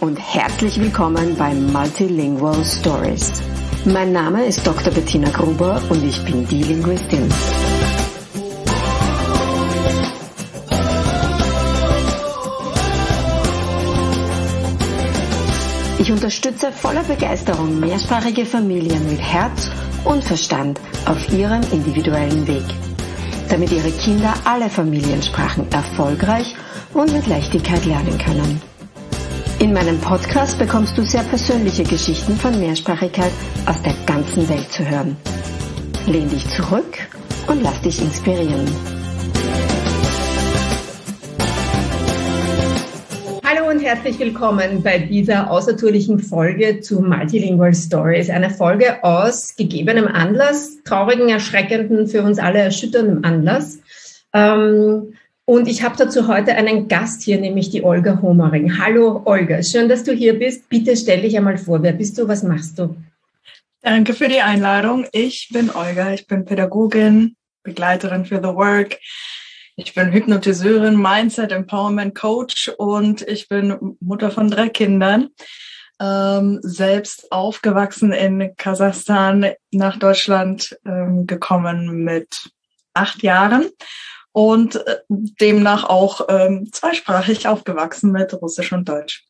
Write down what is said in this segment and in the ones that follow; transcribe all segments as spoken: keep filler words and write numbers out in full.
und herzlich willkommen bei Multilingual Stories. Mein Name ist Doktor Bettina Gruber und ich bin die Linguistin. Ich unterstütze voller Begeisterung mehrsprachige Familien mit Herz und Verstand auf ihrem individuellen Weg, damit ihre Kinder alle Familiensprachen erfolgreich und mit Leichtigkeit lernen können. In meinem Podcast bekommst du sehr persönliche Geschichten von Mehrsprachigkeit aus der ganzen Welt zu hören. Lehn dich zurück und lass dich inspirieren. Hallo und herzlich willkommen bei dieser außertourlichen Folge zu Multilingual Stories. Eine Folge aus gegebenem Anlass, traurigen, erschreckenden, für uns alle erschütterndem Anlass. Ähm, und ich habe dazu heute einen Gast hier, nämlich die Olga Homering. Hallo Olga, schön, dass du hier bist. Bitte stell dich einmal vor, wer bist du, was machst du? Danke für die Einladung. Ich bin Olga, ich bin Pädagogin, Begleiterin für The Work. Ich bin Hypnotiseurin, Mindset Empowerment Coach und ich bin Mutter von drei Kindern. Ähm, selbst aufgewachsen in Kasachstan, nach Deutschland ähm, gekommen mit acht Jahren und äh, demnach auch ähm, zweisprachig aufgewachsen mit Russisch und Deutsch.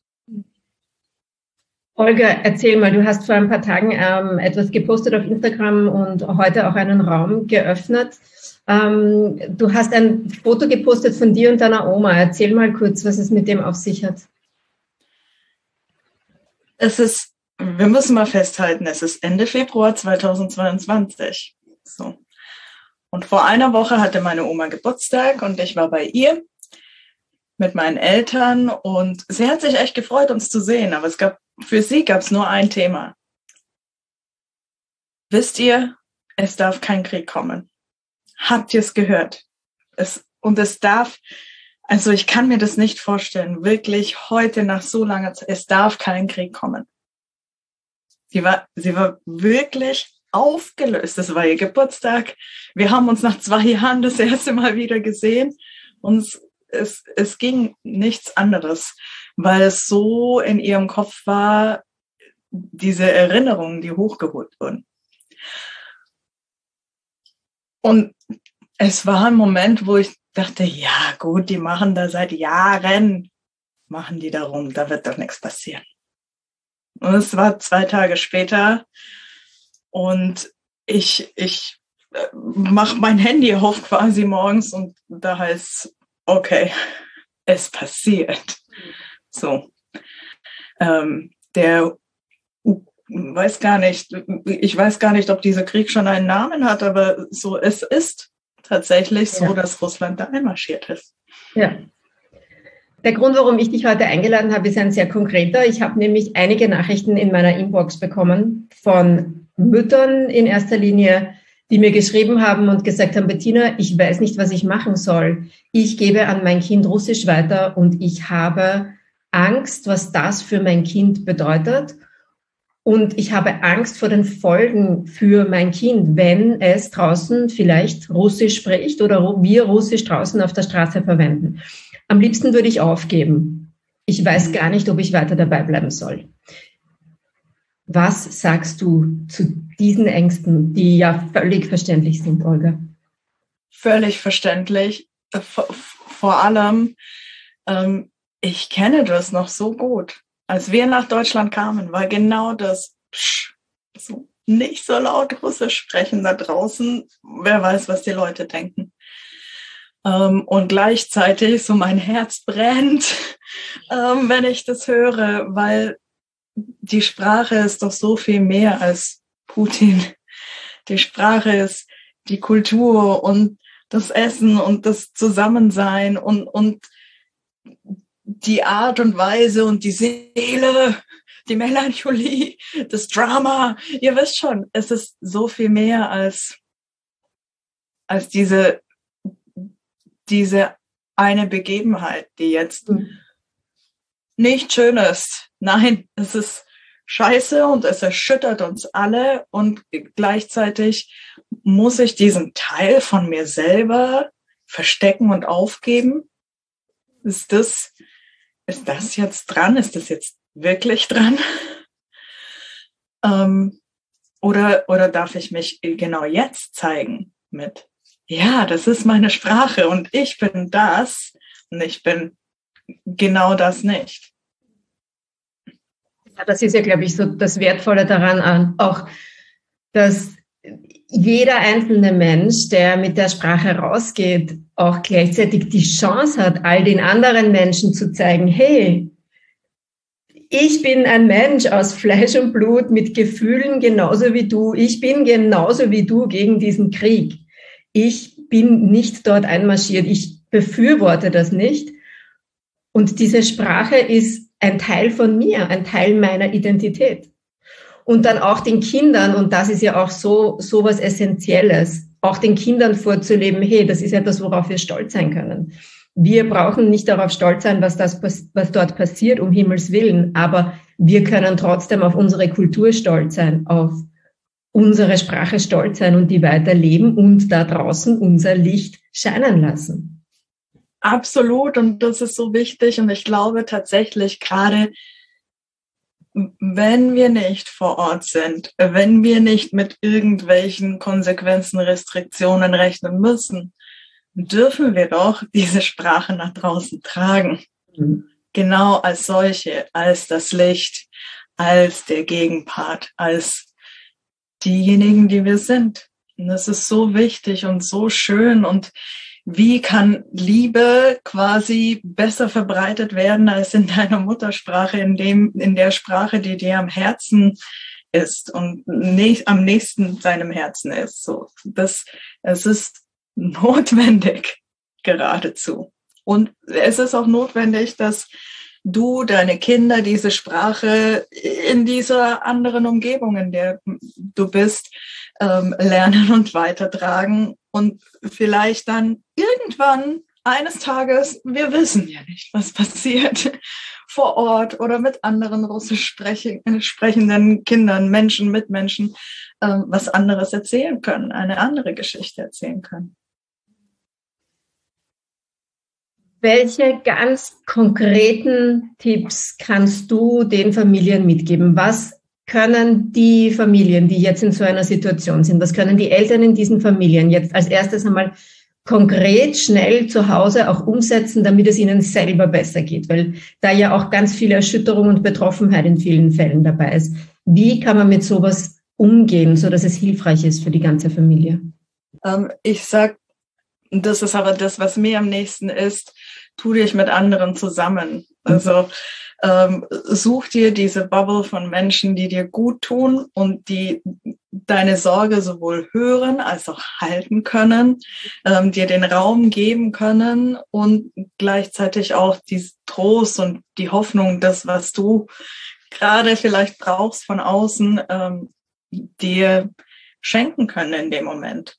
Olga, erzähl mal, du hast vor ein paar Tagen ähm, etwas gepostet auf Instagram und heute auch einen Raum geöffnet. Ähm, du hast ein Foto gepostet von dir und deiner Oma. Erzähl mal kurz, was es mit dem auf sich hat. Es ist, wir müssen mal festhalten, es ist Ende Februar zweitausendzweiundzwanzig. So. Und vor einer Woche hatte meine Oma Geburtstag und ich war bei ihr mit meinen Eltern und sie hat sich echt gefreut, uns zu sehen, aber es gab, für sie gab es nur ein Thema. Wisst ihr, es darf kein Krieg kommen. Habt ihr es gehört? Es, und es darf, also ich kann mir das nicht vorstellen, wirklich heute nach so langer Zeit, es darf kein Krieg kommen. Sie war, sie war wirklich aufgelöst. Das war ihr Geburtstag. Wir haben uns nach zwei Jahren das erste Mal wieder gesehen und es, es ging nichts anderes, weil es so in ihrem Kopf war, diese Erinnerungen, die hochgeholt wurden. Und es war ein Moment, wo ich dachte, ja gut, die machen da seit Jahren, machen die da rum, da wird doch nichts passieren. Und es war zwei Tage später und ich, ich mache mein Handy auf quasi morgens und da heißt, okay, es passiert. So, ähm, der weiß gar nicht, ich weiß gar nicht, ob dieser Krieg schon einen Namen hat, aber so, es ist tatsächlich so, ja, dass Russland da einmarschiert ist. Ja. Der Grund, warum ich dich heute eingeladen habe, ist ein sehr konkreter. Ich habe nämlich einige Nachrichten in meiner Inbox bekommen von Müttern in erster Linie, die mir geschrieben haben und gesagt haben, Bettina, ich weiß nicht, was ich machen soll. Ich gebe an mein Kind Russisch weiter und ich habe Angst, was das für mein Kind bedeutet. Und ich habe Angst vor den Folgen für mein Kind, wenn es draußen vielleicht Russisch spricht oder wir Russisch draußen auf der Straße verwenden. Am liebsten würde ich aufgeben. Ich weiß gar nicht, ob ich weiter dabei bleiben soll. Was sagst du zu diesen Ängsten, die ja völlig verständlich sind, Olga? Völlig verständlich. Vor, vor allem, ähm, ich kenne das noch so gut. Als wir nach Deutschland kamen, war genau das, psch, so nicht so laut Russisch sprechen da draußen. Wer weiß, was die Leute denken. Ähm, und gleichzeitig so mein Herz brennt, ähm, wenn ich das höre, weil die Sprache ist doch so viel mehr als Putin. Die Sprache ist die Kultur und das Essen und das Zusammensein und, und die Art und Weise und die Seele, die Melancholie, das Drama. Ihr wisst schon, es ist so viel mehr als, als diese, diese eine Begebenheit, die jetzt mhm. nicht schön ist. Nein, es ist scheiße und es erschüttert uns alle und gleichzeitig muss ich diesen Teil von mir selber verstecken und aufgeben. Ist das, ist das jetzt dran? Ist das jetzt wirklich dran? ähm, oder, oder darf ich mich genau jetzt zeigen mit, ja, das ist meine Sprache und ich bin das und ich bin genau das nicht. Ja, das ist ja, glaube ich, so das Wertvolle daran auch, dass jeder einzelne Mensch, der mit der Sprache rausgeht, auch gleichzeitig die Chance hat, all den anderen Menschen zu zeigen, hey, ich bin ein Mensch aus Fleisch und Blut mit Gefühlen genauso wie du. Ich bin genauso wie du gegen diesen Krieg. Ich bin nicht dort einmarschiert. Ich befürworte das nicht. Und diese Sprache ist ein Teil von mir, ein Teil meiner Identität. Und dann auch den Kindern, und das ist ja auch so, so was Essentielles, auch den Kindern vorzuleben, hey, das ist etwas, worauf wir stolz sein können. Wir brauchen nicht darauf stolz sein, was das, was dort passiert, um Himmels Willen, aber wir können trotzdem auf unsere Kultur stolz sein, auf unsere Sprache stolz sein und die weiterleben und da draußen unser Licht scheinen lassen. Absolut, und das ist so wichtig, und ich glaube tatsächlich gerade, wenn wir nicht vor Ort sind, wenn wir nicht mit irgendwelchen Konsequenzen, Restriktionen rechnen müssen, dürfen wir doch diese Sprache nach draußen tragen. Mhm. Genau als solche, als das Licht, als der Gegenpart, als diejenigen, die wir sind. Und das ist so wichtig und so schön. Und wie kann Liebe quasi besser verbreitet werden als in deiner Muttersprache, in dem, in der Sprache, die dir am Herzen ist und nicht am nächsten deinem Herzen ist. So, das, es ist notwendig geradezu. Und es ist auch notwendig, dass du, deine Kinder diese Sprache in dieser anderen Umgebung, in der du bist, ähm, lernen und weitertragen und vielleicht dann irgendwann eines Tages, wir wissen ja nicht, was passiert, vor Ort oder mit anderen russisch sprechenden Kindern, Menschen, Mitmenschen, ähm, was anderes erzählen können, eine andere Geschichte erzählen können. Welche ganz konkreten Tipps kannst du den Familien mitgeben? Was können die Familien, die jetzt in so einer Situation sind, was können die Eltern in diesen Familien jetzt als erstes einmal konkret, schnell zu Hause auch umsetzen, damit es ihnen selber besser geht? Weil da ja auch ganz viel Erschütterung und Betroffenheit in vielen Fällen dabei ist. Wie kann man mit sowas umgehen, so dass es hilfreich ist für die ganze Familie? Ähm, ich sag, das ist aber das, was mir am nächsten ist, tu dich mit anderen zusammen. Also ähm, such dir diese Bubble von Menschen, die dir gut tun und die deine Sorge sowohl hören als auch halten können, ähm, dir den Raum geben können und gleichzeitig auch diesen Trost und die Hoffnung, das, was du gerade vielleicht brauchst von außen, ähm, dir schenken können in dem Moment.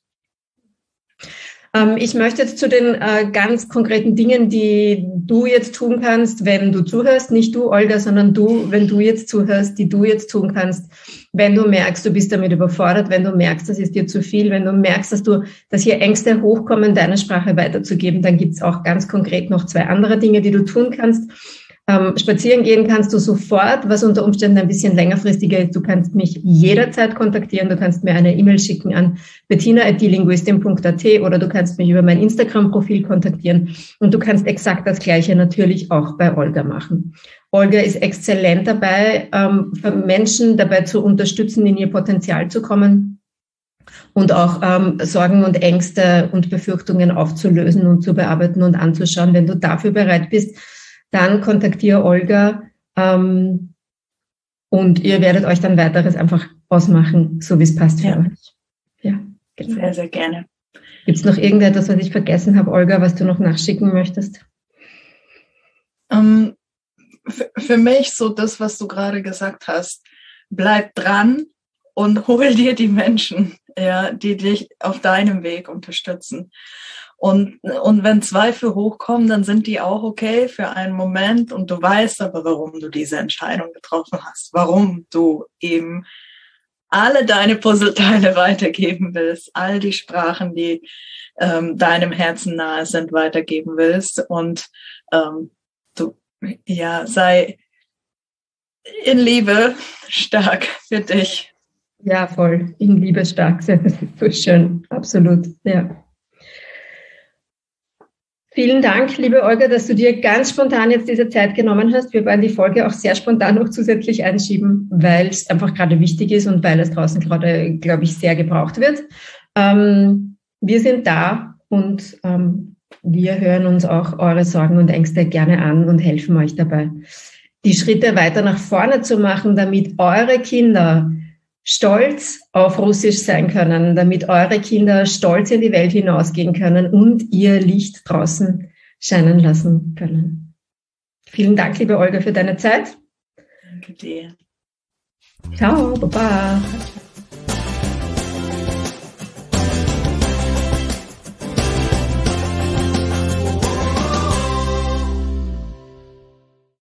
Ich möchte jetzt zu den äh, ganz konkreten Dingen, die du jetzt tun kannst, wenn du zuhörst, nicht du, Olga, sondern du, wenn du jetzt zuhörst, die du jetzt tun kannst, wenn du merkst, du bist damit überfordert, wenn du merkst, das ist dir zu viel, wenn du merkst, dass du, dass hier Ängste hochkommen, deine Sprache weiterzugeben, dann gibt's auch ganz konkret noch zwei andere Dinge, die du tun kannst. Ähm, spazieren gehen kannst du sofort, was unter Umständen ein bisschen längerfristiger ist. Du kannst mich jederzeit kontaktieren. Du kannst mir eine E-Mail schicken an bettina at die linguistin punkt a t oder du kannst mich über mein Instagram-Profil kontaktieren. Und du kannst exakt das Gleiche natürlich auch bei Olga machen. Olga ist exzellent dabei, ähm, Menschen dabei zu unterstützen, in ihr Potenzial zu kommen und auch ähm, Sorgen und Ängste und Befürchtungen aufzulösen und zu bearbeiten und anzuschauen. Wenn du dafür bereit bist, dann kontaktiere Olga ähm, und ihr werdet euch dann weiteres einfach ausmachen, so wie es passt für ja. euch. Ja, genau. Sehr, sehr gerne. Gibt es noch irgendetwas, was ich vergessen habe, Olga, was du noch nachschicken möchtest? Um, für, für mich so das, was du gerade gesagt hast, bleib dran und hol dir die Menschen, ja, die dich auf deinem Weg unterstützen. Und, und wenn Zweifel hochkommen, dann sind die auch okay für einen Moment und du weißt aber, warum du diese Entscheidung getroffen hast, warum du eben alle deine Puzzleteile weitergeben willst, all die Sprachen, die ähm, deinem Herzen nahe sind, weitergeben willst und ähm, du, ja, sei, In Liebe stark für dich. Ja, voll. In Liebe stark sein. Das ist so schön. Absolut. Ja. Vielen Dank, liebe Olga, dass du dir ganz spontan jetzt diese Zeit genommen hast. Wir werden die Folge auch sehr spontan noch zusätzlich einschieben, weil es einfach gerade wichtig ist und weil es draußen gerade, glaube ich, sehr gebraucht wird. Ähm, wir sind da und ähm, wir hören uns auch eure Sorgen und Ängste gerne an und helfen euch dabei, die Schritte weiter nach vorne zu machen, damit eure Kinder stolz auf Russisch sein können, damit eure Kinder stolz in die Welt hinausgehen können und ihr Licht draußen scheinen lassen können. Vielen Dank, liebe Olga, für deine Zeit. Danke dir. Ciao, Baba.